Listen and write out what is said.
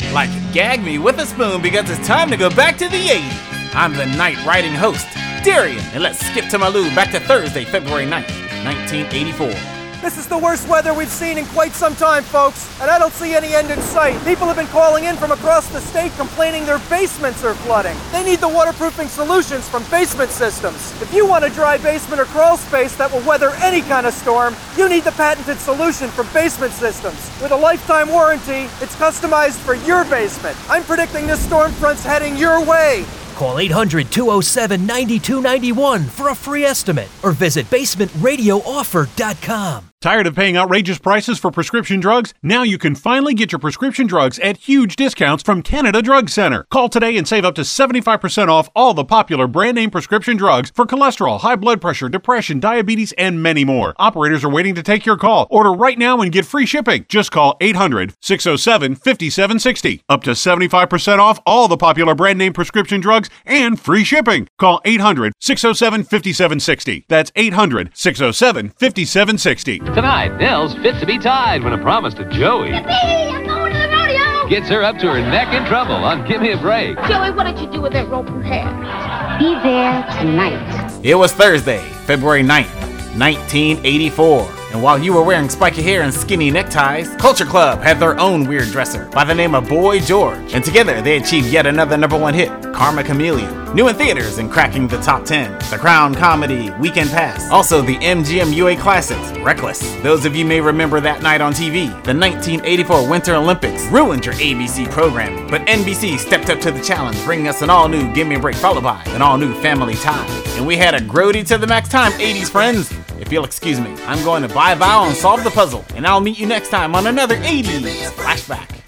Like gag me with a spoon because it's time to go back to the 80s. I'm the night riding host, Darian, and let's skip to my loo back to Thursday, February 9th, 1984. This is the worst weather we've seen in quite some time, folks, and I don't see any end in sight. People have been calling in from across the state complaining their basements are flooding. They need the waterproofing solutions from Basement Systems. If you want a dry basement or crawl space that will weather any kind of storm, you need the patented solution from Basement Systems. With a lifetime warranty, it's customized for your basement. I'm predicting this storm front's heading your way. Call 800-207-9291 for a free estimate or visit basementradiooffer.com. Tired of paying outrageous prices for prescription drugs? Now you can finally get your prescription drugs at huge discounts from Canada Drug Center. Call today and save up to 75% off all the popular brand name prescription drugs for cholesterol, high blood pressure, depression, diabetes, and many more. Operators are waiting to take your call. Order right now and get free shipping. Just call 800-607-5760. Up to 75% off all the popular brand name prescription drugs and free shipping. Call 800-607-5760. That's 800-607-5760. Tonight, Nell's fit to be tied when a promise to Joey Yippee! I'm going to the rodeo! gets her up to her neck in trouble on Give Me a Break. Joey, what did you do with that rope you had? Be there tonight. It was Thursday, February 9th, 1984. And while you were wearing spiky hair and skinny neckties, Culture Club had their own weird dresser by the name of Boy George. And together they achieved yet another #1 hit, Karma Chameleon. New in theaters and cracking the top 10. The Crown comedy, Weekend Pass. Also the MGM UA classics, Reckless. Those of you may remember that night on TV. The 1984 Winter Olympics ruined your ABC programming. But NBC stepped up to the challenge, bringing us an all-new Give Me a Break followed by an all-new Family Ties. And we had a grody to the max time, 80s friends. If you'll excuse me, I'm going to bye-bye and solve the puzzle, and I'll meet you next time on another 80s Flashback.